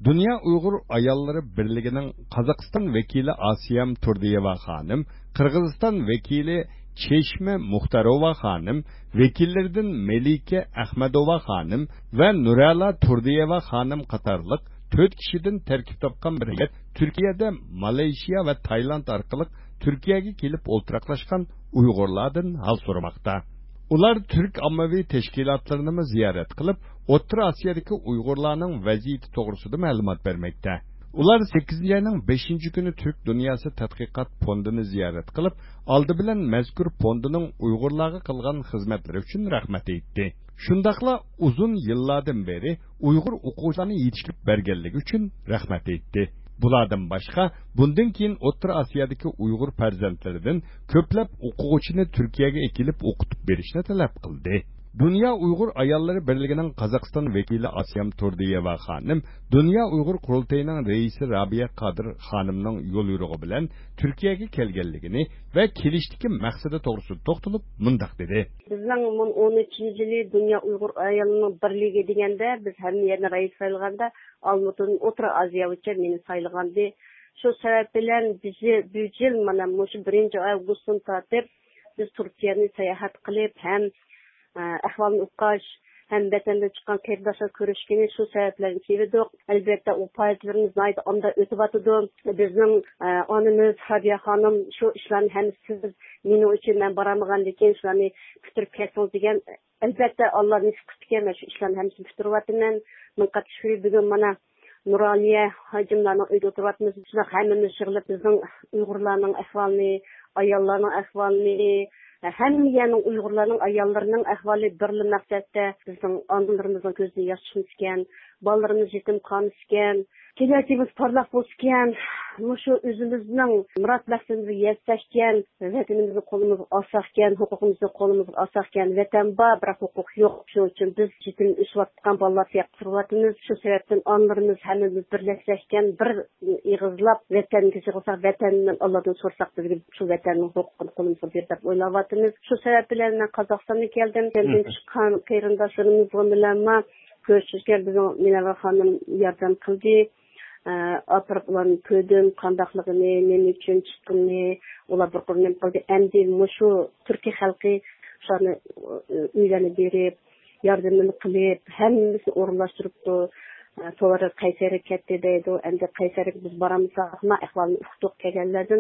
Dünya Uyghur Ayalları Birliği'nin Kazakistan vekili Asiyam Turdiyeva Hanım, Kırgızistan vekili Çeşme Muhtarova Hanım, vekillerden Melike Ahmedova Hanım ve Nurala Turdiyeva Hanım Katarlık 4 kişiden terkip topkan bir heyet Türkiye'de Malezya ve Tayland arkalık Türkiye'ye gelip olturaklaşkan Uygurlardan hal sormakta. Ular Türk ammavi teşkilatlarını mı ziyaret kılıp, O'rta Asya'daki Uygurlarning vaziyeti to'g'risida ma'lumot bermoqda. Ular 8 ayning 5 kuni Türk Dünyası Tadqiqot fondini ziyorat qilib, oldi bilan mazkur fondining Uygurlarga qilgan xizmatlari uchun rahmat aytdi. Shundaqla uzun yillardan beri Uygur o'quvchilarni yetishtirib berganligi uchun rahmat aytdi. Bulardan boshqa, bundan keyin O'rta Osiyodagi Uyg'ur farzandlaridan ko'plab o'quvchini Turkiyaga kelib o'qitib berishni talab qildi. Dünya Uyghur Ayalları Birliği'nin Kazakistan vekili Asiyam Turdiyeva Hanım, Dünya Uyghur Kurultayı'nın reisi Rabia Kadir Hanım'ın yol yürüğü bilen Türkiye'ye kelgenligini ve kelişteki maksada doğrusu toxtulup mındak dedi. Bizning 13 yili Dünya Uyghur Ayallarının Birliği degende biz hem yerine reis sayılganda Almut'un O'rta Asiya uchun meni sayılgandı. Şu sebep bilen bizi bu yil mana şu 1 avgustdan tartib biz Türkiye'ni seyahat qilib hem ahvalni uqash hem vatanda chiqqan qarindoshlar ko'rishgani shu sabablarni keldik. Albatta u faizlarimiz nayda onda o'tib atadi. Bizning onamiz Habiya xonim shu ishlarni hammasiz meni uchun men boramaganligim shularni bitirib ketsin degan. Albatta Alloh nasib qilgan shu ishlarni hammasini bitiryapman. Men qatnashib bugun mana Nuraliya hajimlarning uyida o'tiryapmiz. Shunday hammamiz yig'ilib bizning Uyg'urlarning ahvolini, ayollarning ahvolini Həmmiyənin Uyğurlarının ayallarının əhvali birli məqsəddə bizim analarımızın gözünü yaşmışkən, ballarımız yetim qalmışkən, gələcəyimiz parlaq bolskən, şu özümüzün murad məqsədimizi yetişkən, vətənimizi qolumuz asaqkən, hüququmuzu qolumuz asaqkən, vətən var, бірақ hüquq yox. Şu üçün biz yetim üsvatqan ballar yaqtırvatımız. Şu səbəbdən analarımız həmmimiz birləşkən, bir iğizlab vətənimizi yığılsaq, vətəndən Allah'dan sorsak biz şu vətənin hüququnu qolumuza berib oylavatımız. Şu səbəb bilan mən Qazaxstandan gəldim. Gəldim çıxan qarindaşlarımız bilan görüşüşkən bizim Minava xanım yardım qildi. Apırıp ulanın köydüm, qandaqlığını, nemi üçün çıxdığını, ular bir qurnem qildi. Əmdi şu Türkiye xalqı şunu üyləni berib, yardımını qilib, həmmimizni orunlaşdırıbdı. Sonra Qaysarga ketdi deydi. Əmdi Qaysarga biz baramızaq, ma əhvalını uqduq kelganlardan.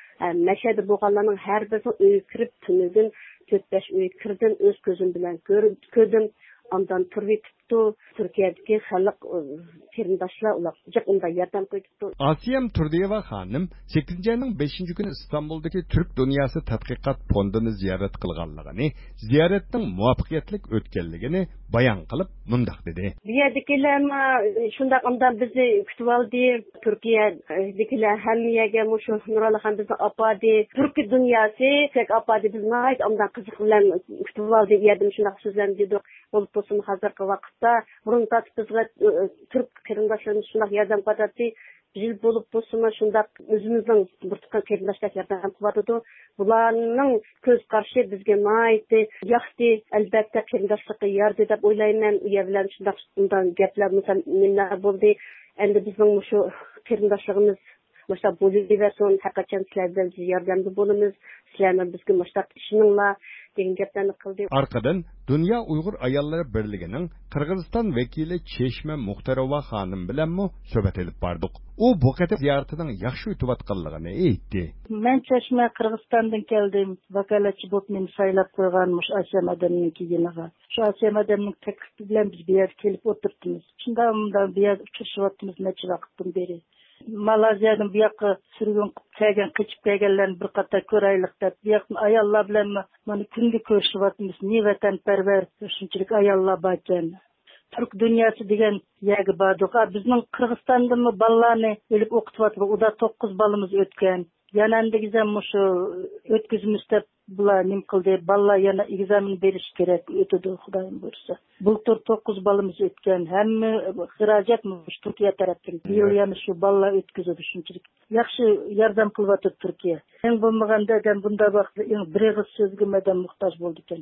Məşədə boğanlarının hər birisi öyə kirib tünüdün, 4-5 öyə kirdim, öz gözüm bilan gördüm. Ondan turvi tuttu, Türkiye'deki xalq qarindoshlar ular jaqında yordam qo'yibdi. Asiyam Turdiyeva Hanım 8 ayning 5 kuni İstanbul'daki Türk Dünyası Tadqiqot fondini ziyorat qilganligini, ziyoratning muvaffaqiyatli o'tganligini bayon qilib mundaq dedi. Bu yerdagilar shunday ondan bizni kutib oldi. Turkiyadegilar hammaga shu Nuralixon bizni opadi. Turk Dünyası tek opadi bizni ondan qiziq bilan kutib oldi. Yerdim shunday so'zlarni dedik. Bo'lib bo'lsin hozirgi vaqtda burun tatib bizga Türk qarindoshlarimiz shunday yordam qiladi. Yil bo'lib bo'lsin shunday o'zimizning bir tuqqan qarindoshlar yordam qiladi. Bularning ko'z qarashi bizga maydi, yaxshi, albatta qarindoshlikqa yardi deb o'ylayman. U yer bilan shunday undan gaplar nimalar bo'ldi. Endi bizning shu qarindoshligimiz Mesela Boliviyason haqiqatan sizlardan yordamda bo'lamiz. Sizlarni bizga mushtat ishinglar degan gaplarni qildi. Arkadan Dünya Uyghur Ayalları Birliği'nin Kırgızistan vekili Çeşme Muhtarova Hanım bilen mi söhbet edip bardık. O bu kadar ziyaretinin yaxşı ütübatqanlığını aytdi. Ben Çeşme Kırgızistan'dan geldim. Vakalatçı bulup beni saylap koyganmış Asya Madem'nin yeniga. Şu Asya Madem'nin teklifi bilen biz bir yer gelip oturdunuz. Şundan bir yer uçuşuvattınız neçe vakittin beri. Malazya'dan bu yoqqa sürgün kelgan qichib kelganlarni bir qator ko'raylik deb bu yoqni ayollar bilan mana kunga ko'rishyapmiz. Ne vatanparvar shunchalik ayollar bor ekan. Türk Dünyası degan yerga bordik. Bizning Qirg'izistondami bolalarni olib o'qityapti. Uda 9 balamiz o'tgan. Yana andigizam shu o'tkazimiz deb bular nim qildi. Bolalar yana egzamin berish kerak o'tadi xudoyim bo'lsa. Bultur 9 balamiz o'tgan. Hamma xarajat Turkiya tarafdan. Yil yana shu bolalar o'tkazadi shunchalik. Yaxshi yordam qilyapti Turkiya. Eng bo'lmaganda bunda vaqtda bir ig'iz so'zga madam muhtoj bo'ldi ekan.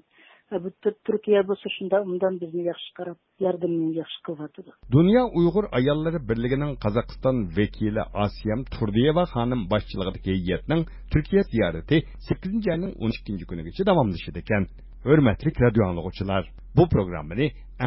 Bu Türkiye bo'lsa shunda undan bizni yaxshi qarab, yordamni yaxshi qilyapti. Dünya Uyghur Ayolları Birliği'nin Kazakistan vekili Asiyam Turdiyeva hanım başçılığındaki heyetinin Türkiye ziyareti 8. ayının 12. günü geçe devamlaşıdı eken. Hürmetli radyo anlıqçılar, bu programını